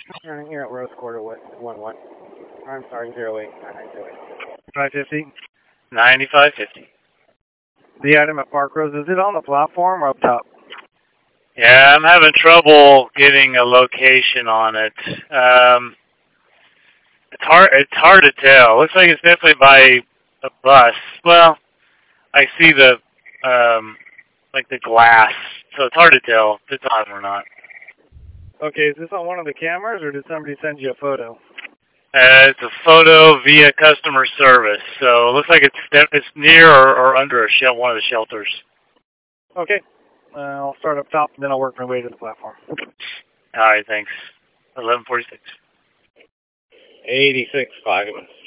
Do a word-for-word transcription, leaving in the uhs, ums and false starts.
Turning here at Rose Quarter with one one. I'm sorry, zero eight. five fifty. ninety-five fifty. The item at Park Rose, is it on the platform or up top? Yeah, I'm having trouble getting a location on it. Um, it's hard. It's hard to tell. Looks like it's definitely by a bus. Well, I see the um, like the glass, so it's hard to tell if it's on or not. Okay, is this on one of the cameras, or did somebody send you a photo? Uh, it's a photo via customer service, so it looks like it's it's near or, or under a shell, one of the shelters. Okay, uh, I'll start up top, and then I'll work my way to the platform. All right, thanks. eleven forty-six. eighty-six five.